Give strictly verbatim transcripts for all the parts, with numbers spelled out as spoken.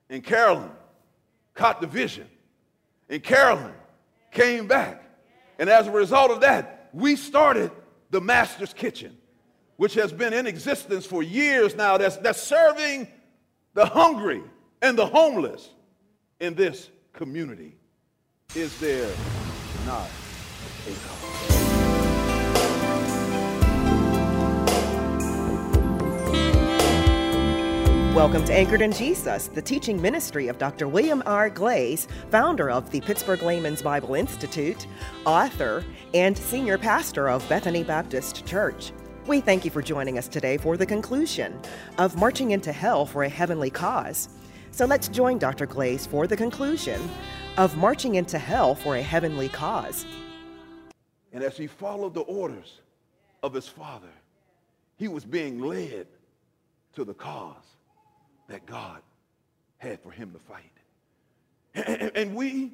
And Carolyn caught the vision. And Carolyn came back. And as a result of that, we started the Master's Kitchen, which has been in existence for years now, that's, that's serving the hungry and the homeless in this community. Is there not a God? Welcome to Anchored in Jesus, the teaching ministry of Doctor William R. Glaze, founder of the Pittsburgh Layman's Bible Institute, author, and senior pastor of Bethany Baptist Church. We thank you for joining us today for the conclusion of Marching into Hell for a Heavenly Cause. So let's join Doctor Glaze for the conclusion of Marching into Hell for a Heavenly Cause. And as he followed the orders of his Father, he was being led to the cause that God had for him to fight. And, and, and we,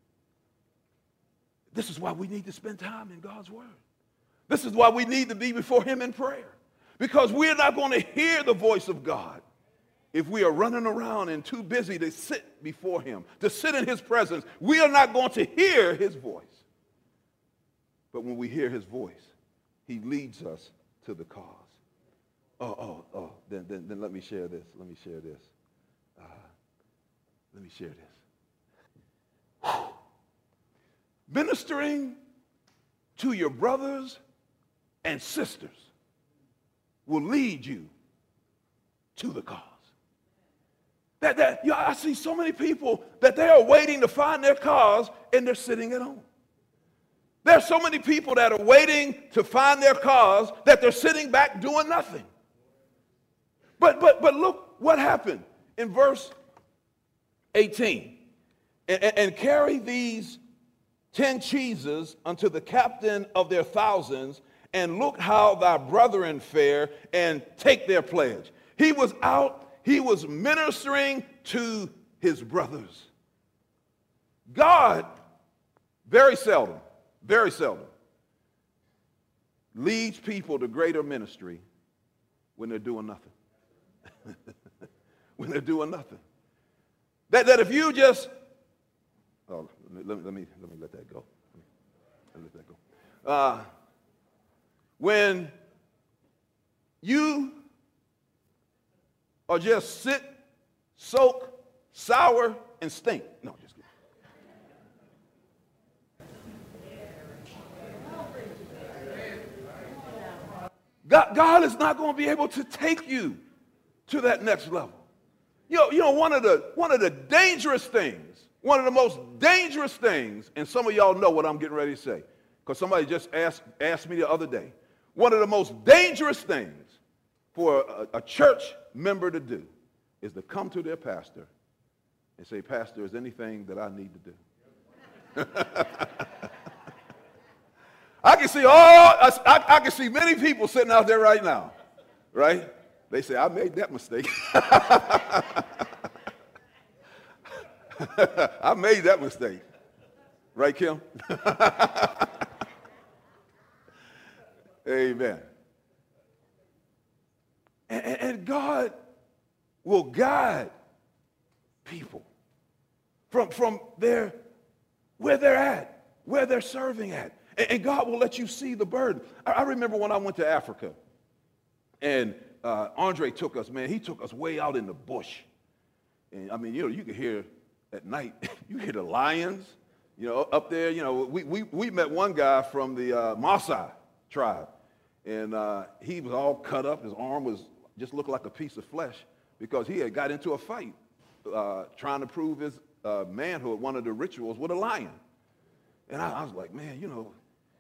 this is why we need to spend time in God's Word. This is why we need to be before him in prayer. Because we're not going to hear the voice of God if we are running around and too busy to sit before him, to sit in his presence. We are not going to hear his voice. But when we hear his voice, he leads us to the cause. Oh, oh, oh, then, then, then let me share this. Let me share this. Uh, let me share this. Ministering to your brothers and sisters will lead you to the cause. That, that, you know, I see so many people that they are waiting to find their cause and they're sitting at home. There are so many people that are waiting to find their cause that they're sitting back doing nothing. But, but, but look what happened in verse eighteen. And, and, and carry these ten cheeses unto the captain of their thousands, and look how thy brethren fare, and take their pledge. He was out, he was ministering to his brothers. God, very seldom, very seldom, leads people to greater ministry when they're doing nothing. When they're doing nothing. That, that if you just, oh, let me, let me, let me let that go. Let me let that go. Uh, when you are just sit, soak, sour, and stink. No, just kidding. God, God is not going to be able to take you to that next level. You know, you know one of the one of the dangerous things, one of the most dangerous things, and some of y'all know what I'm getting ready to say, because somebody just asked asked me the other day. One of the most dangerous things for a, a church member to do is to come to their pastor and say, "Pastor, is anything that I need to do?" I can see all I, I, I can see many people sitting out there right now, right? They say, I made that mistake. I made that mistake. Right, Kim? Amen. And, and God will guide people from, from their, where they're at, where they're serving at. And, and God will let you see the burden. I, I remember when I went to Africa, and Uh, Andre took us, man, he took us way out in the bush. And I mean, you know, you could hear at night, you hear the lions, you know, up there. You know, we we, we met one guy from the uh, Maasai tribe. And uh, he was all cut up. His arm was just looked like a piece of flesh because he had got into a fight uh, trying to prove his uh, manhood, one of the rituals with a lion. And I, I was like, man, you know,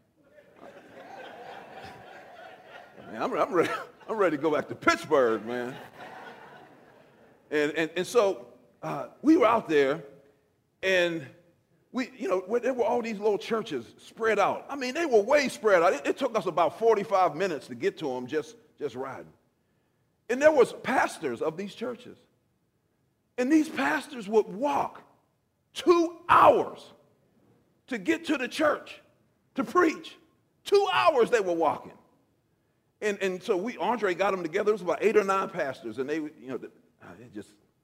man, I'm, I'm ready. I'm ready to go back to Pittsburgh, man. And and, and so uh, we were out there, and we, you know, there were all these little churches spread out. I mean, they were way spread out. It, it took us about forty-five minutes to get to them just, just riding. And there was pastors of these churches. And these pastors would walk two hours to get to the church to preach. Two hours they were walking. And, and so we, Andre got them together. It was about eight or nine pastors, and they, you know, it just,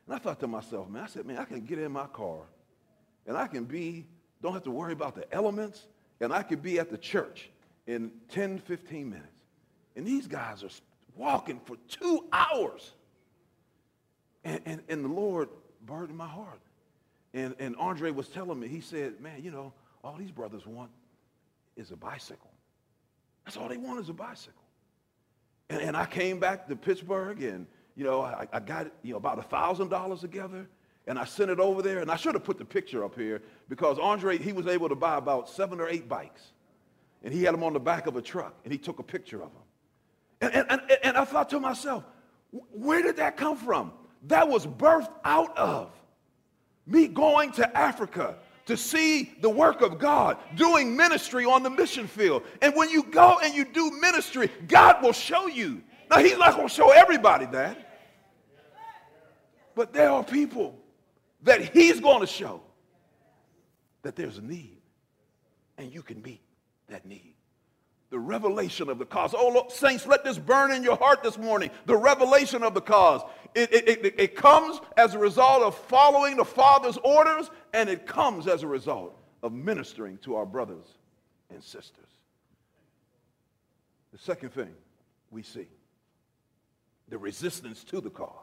And I thought to myself, man, I said, man, I can get in my car and I can be, don't have to worry about the elements, and I could be at the church in ten, fifteen minutes. And these guys are walking for two hours. And, and, and the Lord burdened my heart. And, and Andre was telling me, he said, man, you know, all these brothers want is a bicycle. That's all they want is a bicycle. And, and I came back to Pittsburgh, and, you know, I, I got, you know, about one thousand dollars together, and I sent it over there. And I should have put the picture up here because Andre, he was able to buy about seven or eight bikes. And he had them on the back of a truck, and he took a picture of them. And, and, and, and I thought to myself, where did that come from? That was birthed out of me going to Africa to see the work of God, doing ministry on the mission field. And when you go and you do ministry, God will show you. Now, he's not going to show everybody that. But there are people that he's going to show that there's a need, and you can meet that need. The revelation of the cause. Oh, look, saints, let this burn in your heart this morning. The revelation of the cause. It, it, it, it comes as a result of following the Father's orders, and it comes as a result of ministering to our brothers and sisters. The second thing we see, the resistance to the cause.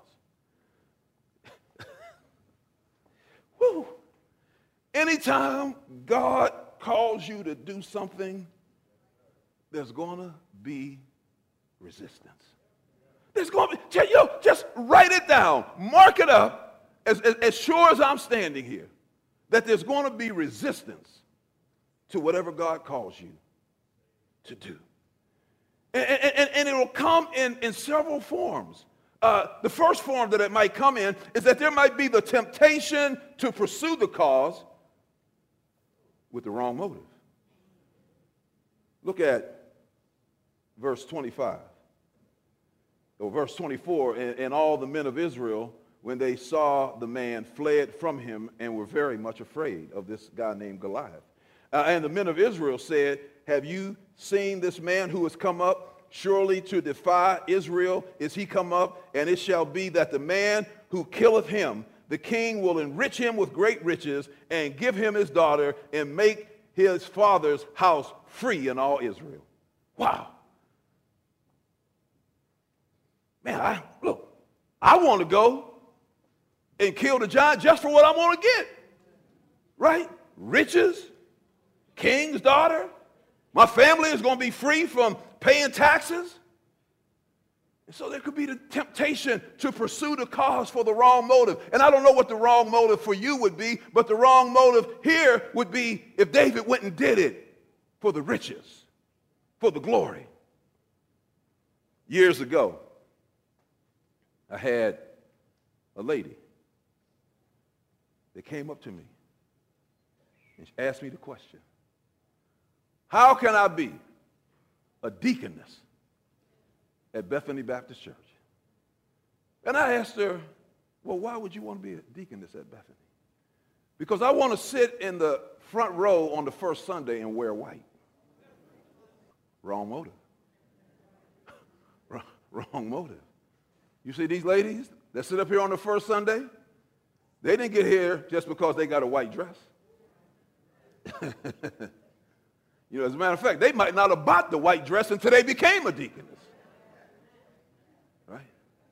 Woo. Anytime God calls you to do something, there's going to be resistance. There's going to be, you know, just write it down. Mark it up as, as, as sure as I'm standing here, that there's going to be resistance to whatever God calls you to do. And, and, and it will come in, in several forms. Uh, the first form that it might come in is that there might be the temptation to pursue the cause with the wrong motive. Look at verse twenty-five, or verse twenty-four, and, and all the men of Israel, when they saw the man, fled from him and were very much afraid of this guy named Goliath. Uh, and the men of Israel said, have you seen this man who has come up? Surely to defy Israel is he come up, and it shall be that the man who killeth him, the king will enrich him with great riches and give him his daughter and make his father's house free in all Israel. Wow. Man, I, look, I want to go and kill the giant just for what I want to get. Right? Riches, king's daughter. My family is going to be free from paying taxes. And so there could be the temptation to pursue the cause for the wrong motive. And I don't know what the wrong motive for you would be, but the wrong motive here would be if David went and did it for the riches, for the glory. Years ago, I had a lady that came up to me and she asked me the question, how can I be a deaconess at Bethany Baptist Church? And I asked her, well, why would you want to be a deaconess at Bethany? Because I want to sit in the front row on the first Sunday and wear white. Wrong motive. Wrong motive. You see these ladies that sit up here on the first Sunday? They didn't get here just because they got a white dress. You know, as a matter of fact, they might not have bought the white dress until they became a deaconess. Right?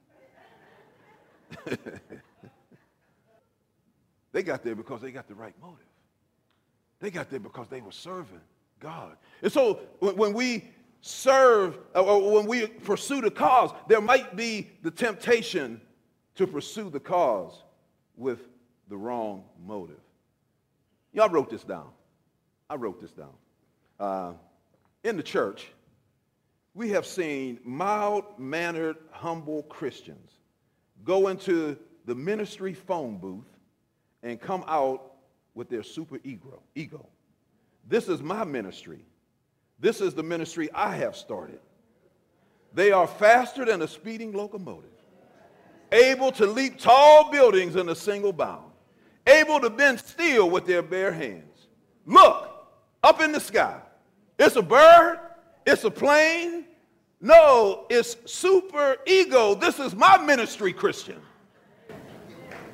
They got there because they got the right motive. They got there because they were serving God. And so when we serve, or when we pursue the cause, there might be the temptation to pursue the cause with the wrong motive. Y'all wrote this down. I wrote this down. Uh, in the church, we have seen mild-mannered, humble Christians go into the ministry phone booth and come out with their super ego. ego. This is my ministry. This is the ministry I have started. They are faster than a speeding locomotive, able to leap tall buildings in a single bound, able to bend steel with their bare hands. Look, up in the sky. It's a bird. It's a plane. No, it's super ego. This is my ministry, Christian.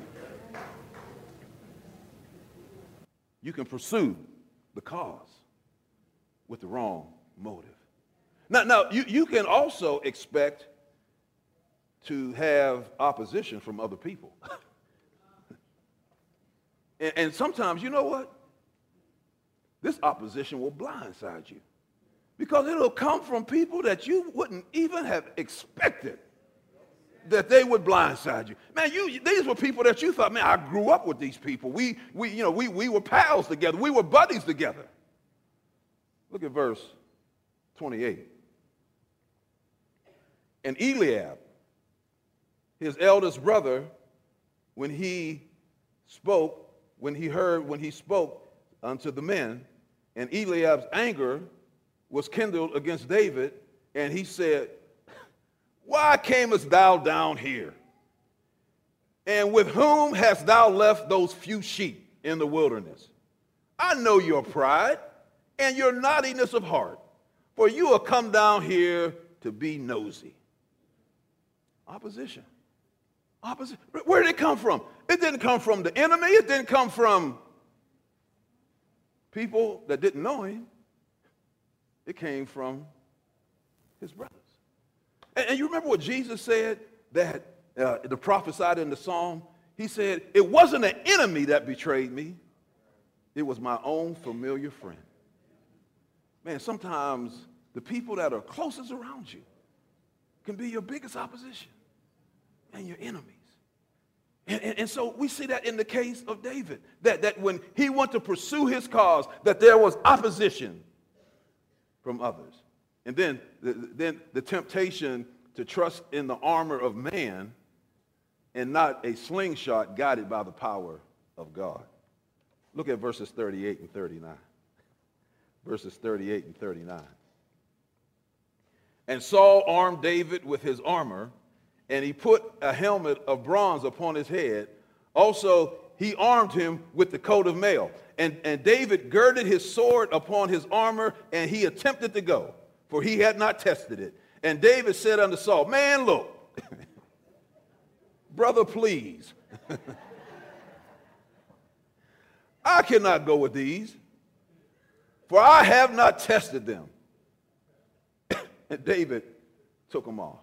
you can pursue the cause with the wrong motive. Now, now you, you can also expect to have opposition from other people. and, and sometimes, you know what? This opposition will blindside you because it'll come from people that you wouldn't even have expected that they would blindside you. Man, you these were people that you thought, man, I grew up with these people. We, we, you know, we, we were pals together. We were buddies together. Look at verse twenty-eight. And Eliab, his eldest brother, when he spoke, when he heard, when he spoke unto the men, and Eliab's anger was kindled against David, and he said, why camest thou down here? And with whom hast thou left those few sheep in the wilderness? I know your pride and your naughtiness of heart, for you have come down here to be nosy. Opposition. Opposition. Where did it come from? It didn't come from the enemy. It didn't come from people that didn't know him. It came from his brothers. And, and you remember what Jesus said that uh, the prophesied in the psalm? He said, it wasn't an enemy that betrayed me. It was my own familiar friend. Man, sometimes the people that are closest around you can be your biggest opposition and your enemies. And, and, and so we see that in the case of David, that, that when he wanted to pursue his cause, that there was opposition from others. And then the, then the temptation to trust in the armor of man and not a slingshot guided by the power of God. Look at verses thirty-eight and thirty-nine. Verses thirty-eight and thirty-nine. And Saul armed David with his armor, and he put a helmet of bronze upon his head. Also, he armed him with the coat of mail. And, and David girded his sword upon his armor, and he attempted to go, for he had not tested it. And David said unto Saul, man, look, brother, please. I cannot go with these, for I have not tested them. And David took them off.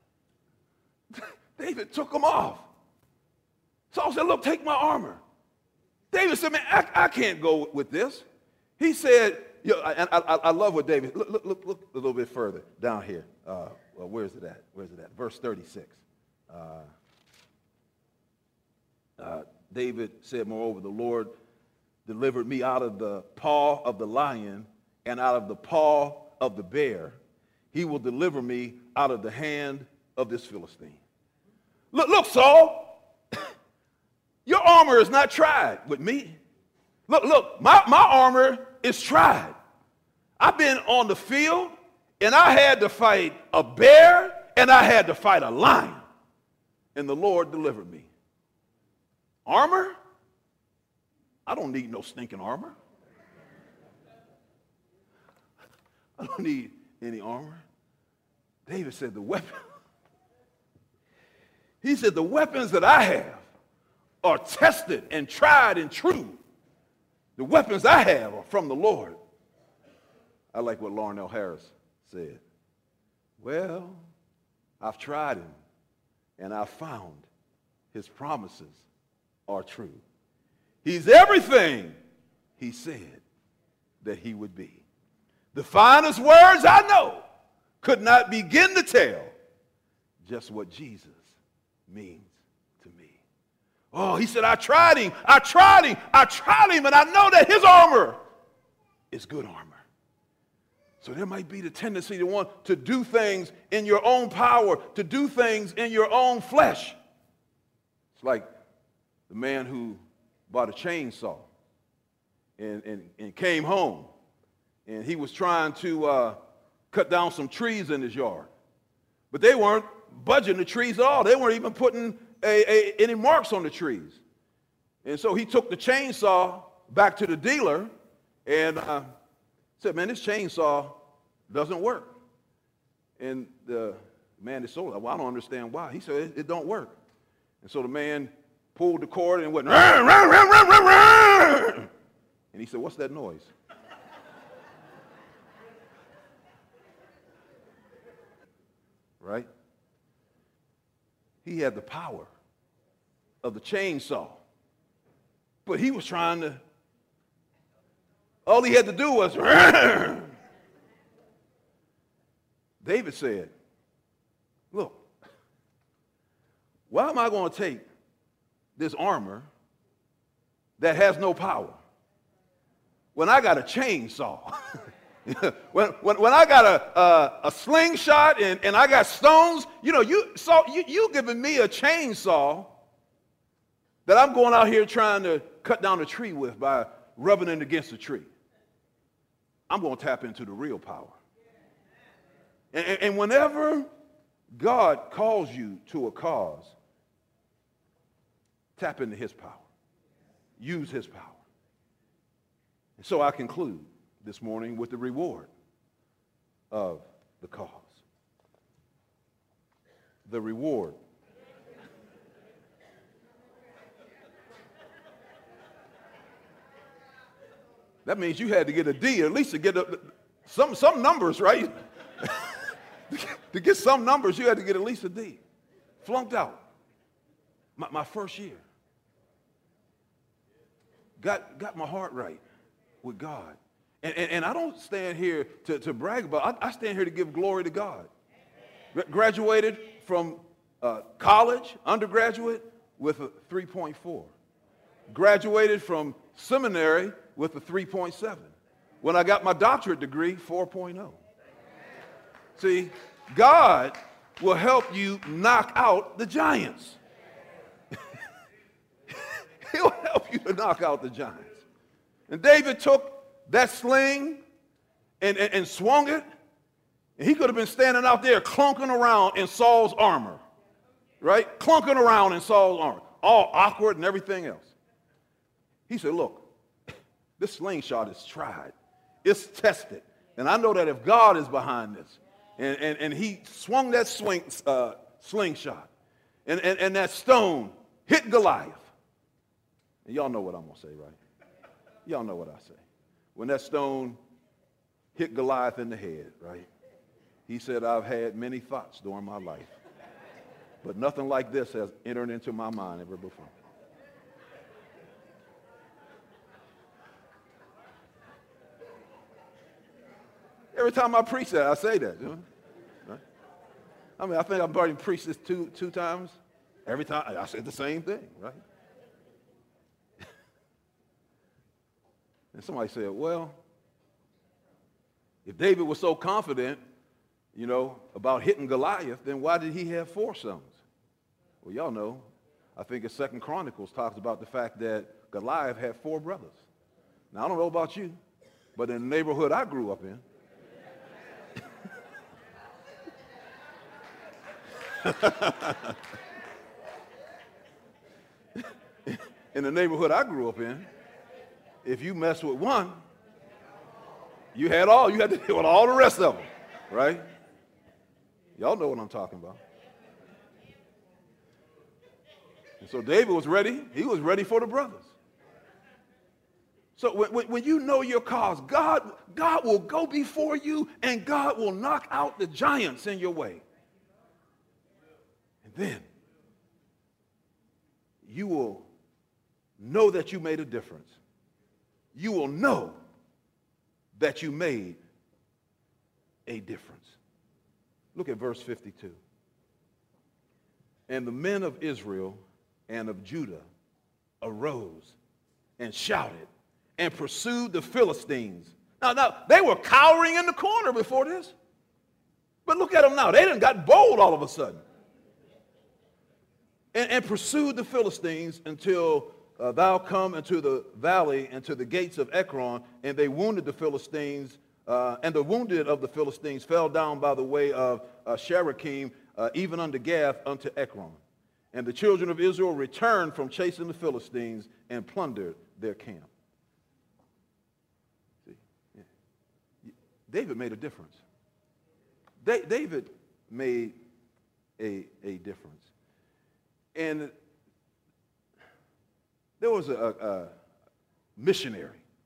David took them off. Saul said, look, take my armor. David said, man, I, I can't go with this. He said, you know, and I, I, I love what David, look, look, look, look a little bit further down here. Uh, well, where's it at? Where's it at? Verse thirty-six. Uh, uh, David said, moreover, the Lord delivered me out of the paw of the lion and out of the paw of the bear. He will deliver me out of the hand of this Philistine. Look, look, Saul, your armor is not tried with me. Look, look, my, my armor is tried. I've been on the field, and I had to fight a bear, and I had to fight a lion, and the Lord delivered me. Armor? I don't need no stinking armor. I don't need any armor. David said the weapon. He said the weapons that I have are tested and tried and true. The weapons I have are from the Lord. I like what Larnell Harris said. Well, I've tried him, and I've found his promises are true. He's everything he said that he would be. The finest words I know could not begin to tell just what Jesus means to me. Oh, he said, I tried him, I tried him, I tried him, and I know that his armor is good armor. So there might be the tendency to want to do things in your own power, to do things in your own flesh. It's like the man who bought a chainsaw and, and, and came home, and he was trying to uh, cut down some trees in his yard. But they weren't budging the trees at all. They weren't even putting a, a, any marks on the trees. And so he took the chainsaw back to the dealer and uh, said, man, this chainsaw doesn't work. And the man that sold it, well, I don't understand why. He said, it, it don't work. And so the man pulled the cord and went, rah, rah, rah, rah, rah, rah. And he said, what's that noise? Right? He had the power of the chainsaw. But he was trying to, all he had to do was, David said, look, why am I going to take this armor that has no power when I got a chainsaw? when, when, when I got a, a, a slingshot and, and I got stones, you know, you, saw, you, you giving me a chainsaw that I'm going out here trying to cut down a tree with by rubbing it against a tree. I'm going to tap into the real power. And, and, and whenever God calls you to a cause, tap into his power. Use his power. And so I conclude this morning with the reward of the cause. The reward. That means you had to get a D, or at least to get a, some, some numbers, right? To get some numbers, you had to get at least a D. Flunked out. My, my first year. Got, got my heart right with God. And, and, and I don't stand here to, to brag about, I, I stand here to give glory to God. Graduated from uh, college, undergraduate, with a three point four. Graduated from seminary with a three point seven. When I got my doctorate degree, four point oh. See, God will help you knock out the giants. He'll help you to knock out the giants. And David took that sling and, and, and swung it, and he could have been standing out there clunking around in Saul's armor, right? Clunking around in Saul's armor, all awkward and everything else. He said, look, this slingshot is tried. It's tested. And I know that if God is behind this, and, and, and he swung that swing, uh, slingshot, and, and, and that stone hit Goliath. And y'all know what I'm going to say, right? Y'all know what I say. When that stone hit Goliath in the head, right? He said, I've had many thoughts during my life, but nothing like this has entered into my mind ever before. Every time I preach that, I say that. You know? Right? I mean, I think I've already preached this two, two times. Every time, I said the same thing, right? And somebody said, well, if David was so confident, you know, about hitting Goliath, then why did he have four sons? Well, y'all know, I think in Second Chronicles talks about the fact that Goliath had four brothers. Now, I don't know about you, but in the neighborhood I grew up in, in the neighborhood I grew up in, if you mess with one, you had all, you had to deal with all the rest of them, right? Y'all know what I'm talking about. And so David was ready. He was ready for the brothers. So when, when you know your cause, God, God will go before you and God will knock out the giants in your way. And then you will know that you made a difference. You will know that you made a difference. Look at verse fifty-two. And the men of Israel and of Judah arose and shouted and pursued the Philistines. Now, now they were cowering in the corner before this. But look at them now. They done got bold all of a sudden. And, and pursued the Philistines until Uh, thou come into the valley and to the gates of Ekron, and they wounded the Philistines, uh, and the wounded of the Philistines fell down by the way of uh, Sharakim, uh, even unto Gath, unto Ekron. And the children of Israel returned from chasing the Philistines and plundered their camp. See, yeah. David made a difference. Da- David made a, a difference. And there was a, a missionary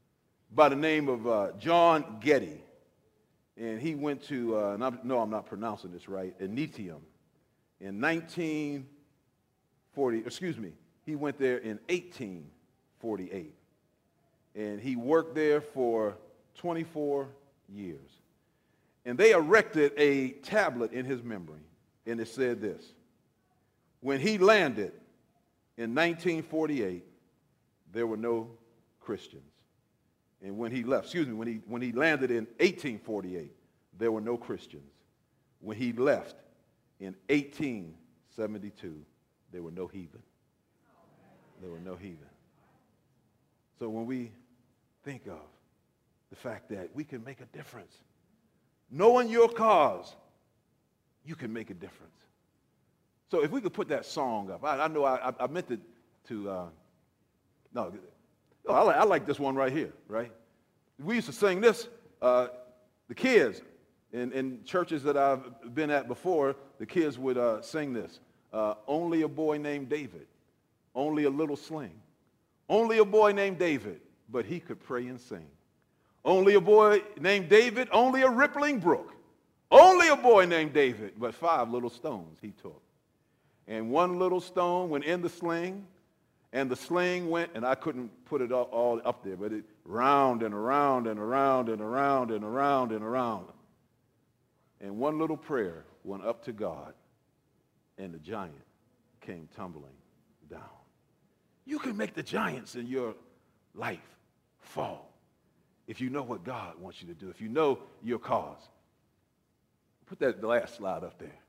by the name of uh, John Getty. And he went to, uh, and I'm, no, I'm not pronouncing this right, Initium in nineteen forty, excuse me, he went there in eighteen forty-eight. And he worked there for twenty-four years. And they erected a tablet in his memory, and it said this: when he landed in nineteen forty-eight, there were no Christians. And when he left, excuse me, when he, when he landed in eighteen forty-eight, there were no Christians. When he left in eighteen seventy-two, there were no heathen. There were no heathen. So when we think of the fact that we can make a difference, knowing your cause, you can make a difference. So if we could put that song up. I, I know I, I meant to, to uh, no, oh, I, like, I like this one right here, right? We used to sing this, uh, the kids, in, in churches that I've been at before, the kids would uh, sing this. Uh, only a boy named David, only a little sling. Only a boy named David, but he could pray and sing. Only a boy named David, only a rippling brook. Only a boy named David, but five little stones he took. And one little stone went in the sling, and the sling went, and I couldn't put it all, all up there, but it round and around and around and around and around and around. And one little prayer went up to God, and the giant came tumbling down. You can make the giants in your life fall if you know what God wants you to do, if you know your cause. Put that last slide up there.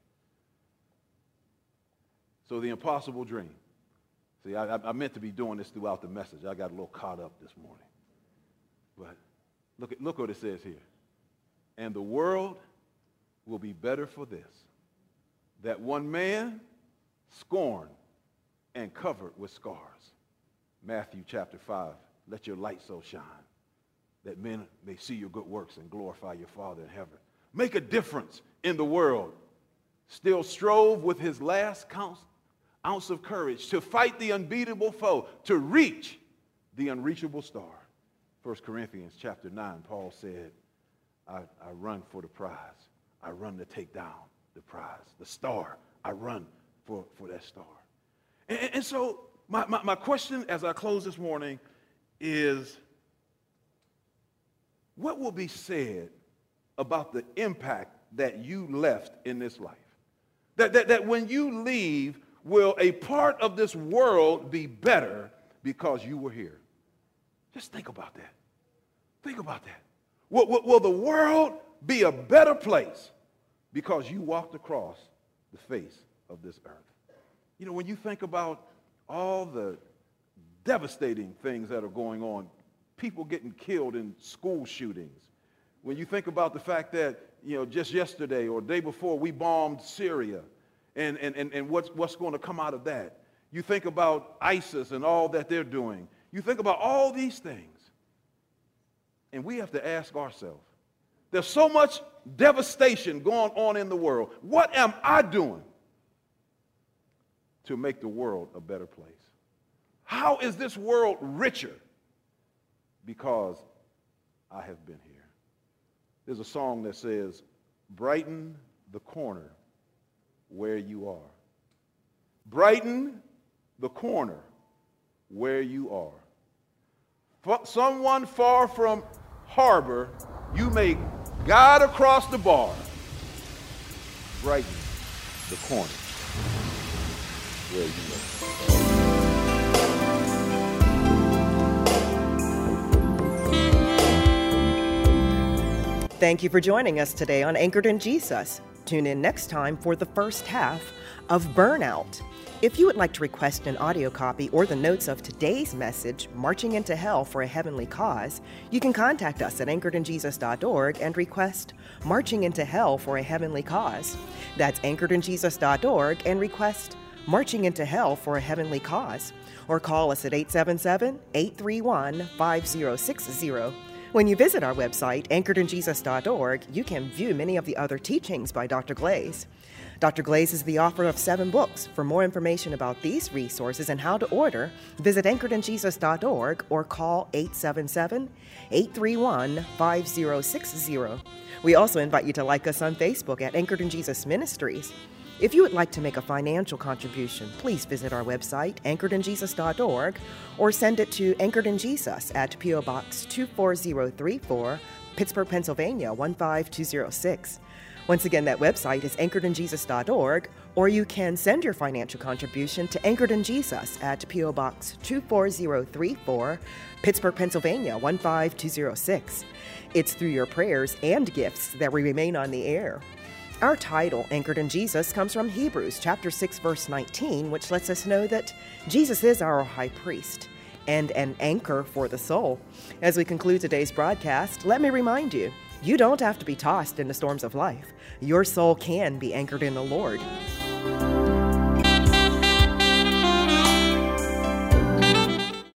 So the impossible dream. See, I, I meant to be doing this throughout the message. I got a little caught up this morning. But look, at, look what it says here. And the world will be better for this, that one man scorned and covered with scars. Matthew chapter five, let your light so shine that men may see your good works and glorify your Father in heaven. Make a difference in the world. Still strove with his last ounce of courage to fight the unbeatable foe, to reach the unreachable star. First Corinthians chapter nine, Paul said, I, I run for the prize. I run to take down the prize, the star. I run for, for that star. And, and so my, my, my question as I close this morning is, what will be said about the impact that you left in this life? That, that, that when you leave, will a part of this world be better because you were here? Just think about that. Think about that. Will, will, will the world be a better place because you walked across the face of this earth? You know, when you think about all the devastating things that are going on, people getting killed in school shootings, when you think about the fact that, you know, just yesterday or the day before we bombed Syria, and, and, and, and what's, what's going to come out of that. You think about ISIS and all that they're doing. You think about all these things. And we have to ask ourselves, there's so much devastation going on in the world. What am I doing to make the world a better place? How is this world richer? Because I have been here. There's a song that says, brighten the corner where you are. Brighten the corner where you are. For someone far from harbor, you may guide across the bar. Brighten the corner where you are. Thank you for joining us today on Anchored in Jesus. Tune in next time for the first half of Burnout. If you would like to request an audio copy or the notes of today's message, Marching into Hell for a Heavenly Cause, you can contact us at anchored in jesus dot org and request Marching into Hell for a Heavenly Cause. That's anchored in jesus dot org and request Marching into Hell for a Heavenly Cause. Or call us at eight seven seven, eight three one, five zero six zero. When you visit our website, anchored in jesus dot org, you can view many of the other teachings by Doctor Glaze. Doctor Glaze is the author of seven books. For more information about these resources and how to order, visit anchored in jesus dot org or call eight seven seven, eight three one, five zero six zero. We also invite you to like us on Facebook at Anchored in Jesus Ministries. If you would like to make a financial contribution, please visit our website, anchored in jesus dot org, or send it to Anchored in Jesus at P O Box two four zero three four, Pittsburgh, Pennsylvania one five two zero six. Once again, that website is anchored in jesus dot org, or you can send your financial contribution to Anchored in Jesus at P O Box two four zero three four, Pittsburgh, Pennsylvania one five two zero six. It's through your prayers and gifts that we remain on the air. Our title, Anchored in Jesus, comes from Hebrews chapter six, verse nineteen, which lets us know that Jesus is our high priest and an anchor for the soul. As we conclude today's broadcast, let me remind you, you don't have to be tossed in the storms of life. Your soul can be anchored in the Lord.